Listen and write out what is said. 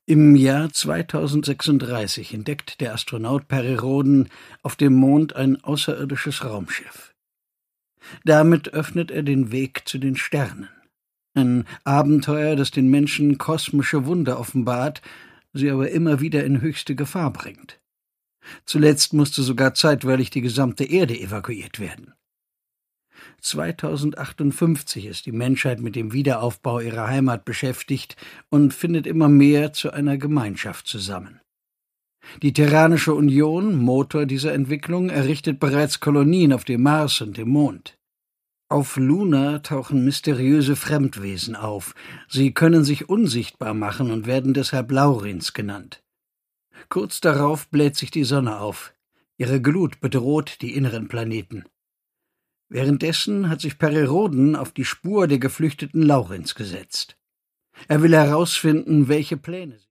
Im Jahr 2036 entdeckt der Astronaut Perry Rhodan auf dem Mond ein außerirdisches Raumschiff. Damit öffnet er den Weg zu den Sternen. Ein Abenteuer, das den Menschen kosmische Wunder offenbart, sie aber immer wieder in höchste Gefahr bringt. Zuletzt musste sogar zeitweilig die gesamte Erde evakuiert werden. 2058 ist die Menschheit mit dem Wiederaufbau ihrer Heimat beschäftigt und findet immer mehr zu einer Gemeinschaft zusammen. Die Terranische Union, Motor dieser Entwicklung, errichtet bereits Kolonien auf dem Mars und dem Mond. Auf Luna tauchen mysteriöse Fremdwesen auf. Sie können sich unsichtbar machen und werden deshalb Laurins genannt. Kurz darauf bläht sich die Sonne auf. Ihre Glut bedroht die inneren Planeten. Währenddessen hat sich Perry Rhodan auf die Spur der geflüchteten Laurins gesetzt. Er will herausfinden, welche Pläne